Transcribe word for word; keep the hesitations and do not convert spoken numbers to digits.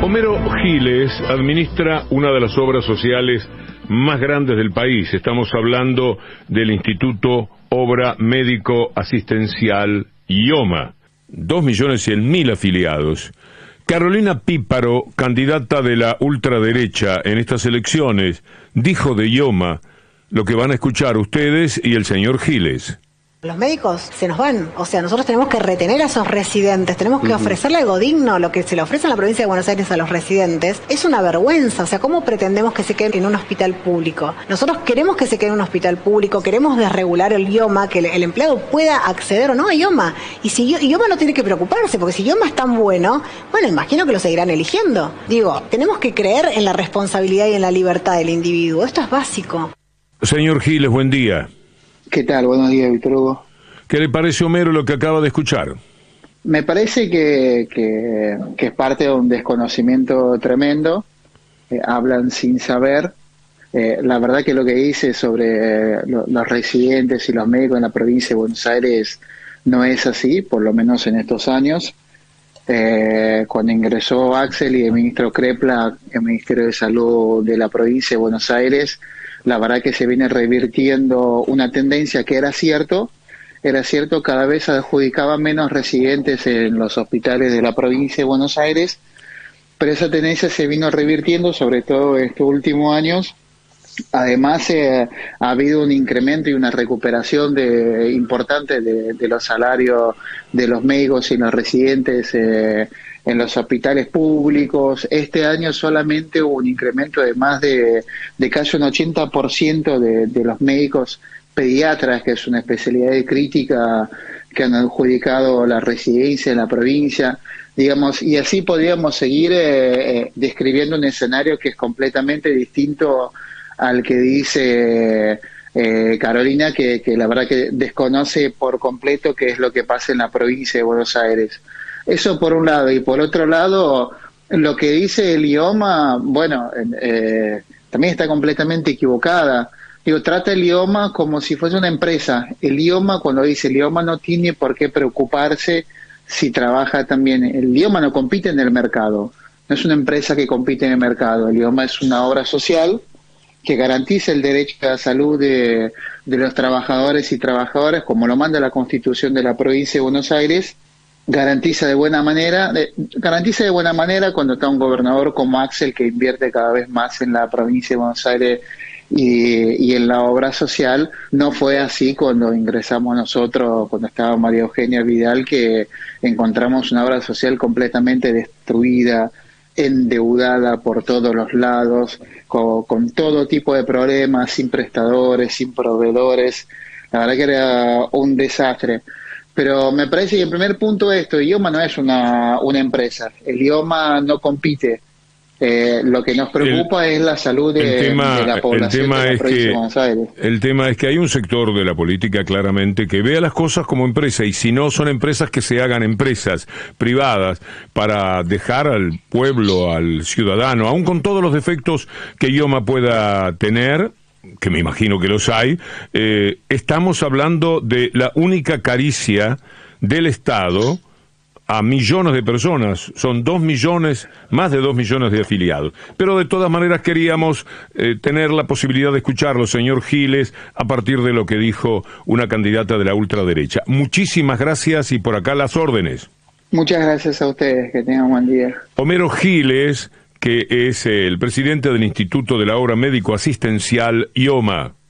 Homero Giles administra una de las obras sociales más grandes del país. Estamos hablando del Instituto Obra Médico Asistencial IOMA. Dos millones cien mil afiliados. Carolina Píparo, candidata de la ultraderecha en estas elecciones, dijo de IOMA lo que van a escuchar ustedes y el señor Giles. Los médicos se nos van, o sea, nosotros tenemos que retener a esos residentes, tenemos que ofrecerle algo digno, lo que se le ofrece en la provincia de Buenos Aires a los residentes, es una vergüenza, o sea, ¿cómo pretendemos que se queden en un hospital público? Nosotros queremos que se quede en un hospital público, queremos desregular el IOMA, que el, el empleado pueda acceder o no a IOMA, y si IOMA no tiene que preocuparse, porque si IOMA es tan bueno, bueno, imagino que lo seguirán eligiendo. Digo, tenemos que creer en la responsabilidad y en la libertad del individuo, esto es básico. Señor Giles, buen día. ¿Qué tal? Buenos días, Víctor Hugo. ¿Qué le parece, Homero, lo que acaba de escuchar? Me parece que, que, que es parte de un desconocimiento tremendo. Eh, hablan sin saber. Eh, la verdad que lo que dice sobre eh, lo, los residentes y los médicos en la provincia de Buenos Aires no es así, por lo menos en estos años. Eh, cuando ingresó Axel y el ministro Crepla, el Ministerio de Salud de la provincia de Buenos Aires, la verdad que se viene revirtiendo una tendencia que era cierto, era cierto, cada vez adjudicaba menos residentes en los hospitales de la provincia de Buenos Aires, pero esa tendencia se vino revirtiendo, sobre todo en estos últimos años. Además, eh, ha habido un incremento y una recuperación de, importante de, de los salarios de los médicos y los residentes eh, en los hospitales públicos. Este año solamente hubo un incremento de más de, de casi un ochenta por ciento de, de los médicos pediatras, que es una especialidad de crítica que han adjudicado la residencia en la provincia, digamos, y así podríamos seguir eh, eh, describiendo un escenario que es completamente distinto al que dice eh, Carolina, que, que la verdad que desconoce por completo qué es lo que pasa en la provincia de Buenos Aires. Eso por un lado, y por otro lado, lo que dice el IOMA, bueno, eh, también está completamente equivocada. Digo, trata el IOMA como si fuese una empresa. El IOMA, cuando dice el IOMA, no tiene por qué preocuparse si trabaja también. El IOMA no compite en el mercado, no es una empresa que compite en el mercado. El IOMA es una obra social que garantiza el derecho a la salud de, de los trabajadores y trabajadoras, como lo manda la Constitución de la provincia de Buenos Aires. Garantiza de buena manera, de, garantiza de buena manera cuando está un gobernador como Axel, que invierte cada vez más en la provincia de Buenos Aires y, y en la obra social. No fue así cuando ingresamos nosotros, cuando estaba María Eugenia Vidal, que encontramos una obra social completamente destruida, endeudada por todos los lados, con, con todo tipo de problemas, sin prestadores, sin proveedores. La verdad que era un desastre. Pero me parece que el primer punto es esto: el IOMA no es una, una empresa, el IOMA no compite. Eh, lo que nos preocupa el, es la salud de, tema, de la población el tema de la es provincia que, de Buenos Aires. El tema es que hay un sector de la política claramente que ve a las cosas como empresa, y si no son empresas, que se hagan empresas privadas para dejar al pueblo, al ciudadano, aun con todos los defectos que IOMA pueda tener, que me imagino que los hay. Eh, estamos hablando de la única caricia del Estado a millones de personas. Son dos millones, más de dos millones de afiliados. Pero de todas maneras queríamos eh, tener la posibilidad de escucharlo, señor Giles, a partir de lo que dijo una candidata de la ultraderecha. Muchísimas gracias, y por acá las órdenes. Muchas gracias a ustedes, que tengan un buen día. Homero Giles, que es el presidente del Instituto de la Obra Médico Asistencial IOMA.